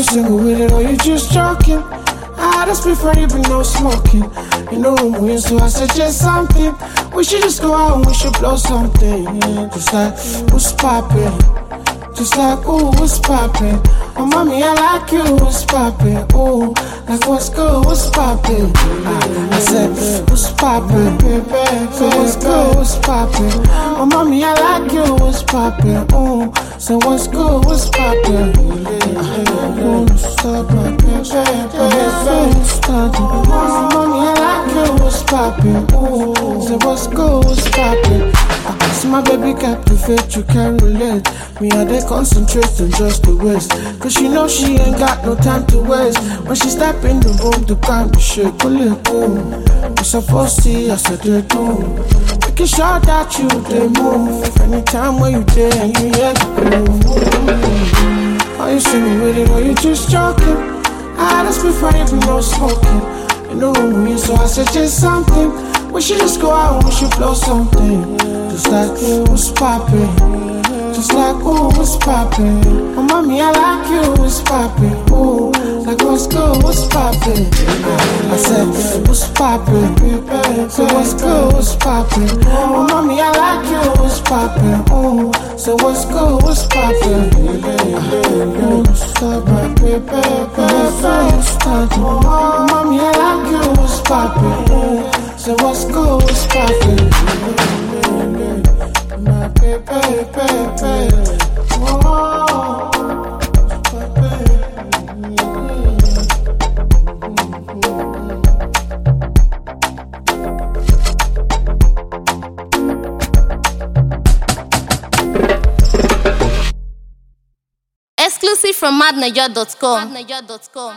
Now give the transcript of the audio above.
you single with it or you just joking? I just prefer you be no smoking. You know I'm weird, so I suggest something. We should just go out and we should blow something. Yeah, just like, what's poppin'? Just like, ooh, what's poppin'? Oh, mommy, I like you, what's poppin'? Ooh, like, what's good, what's poppin'? I said, what's poppin'? So what's good, what's poppin'? Oh, mommy, I like you, what's poppin'? Ooh, so what's good, what's poppin'? Stop my mommy, I like you, what's poppin'? Ooh, so what's good, what's poppin'? See my baby captivate, you can't relate. Me and they concentrate on just the waist. Cause she know she ain't got no time to waste. When she step in the room, the kind of shit, pull it, boom. You supposed to see, I said they do. Making sure that you, they move. Anytime when you there and you hear the groove. Are you singing with it or you just joking? I just prefer you be no smoking. You know me, so I suggest something. We should just go out and we should blow something. Just like, what's poppin'? Just like, ooh, what's poppin'? Oh, mommy, I like you, what's poppin'? Ooh, like, what's good, what's poppin'? I said, what's poppin'? So what's good, what's poppin'? Oh, mommy, I like you, what's poppin'? Ooh, so what's good, what's poppin'? Stop my baby, mommy, I like you, what's poppin'? Ooh, so what's good, what's poppin'? My baby. Exclusive from madniger.com.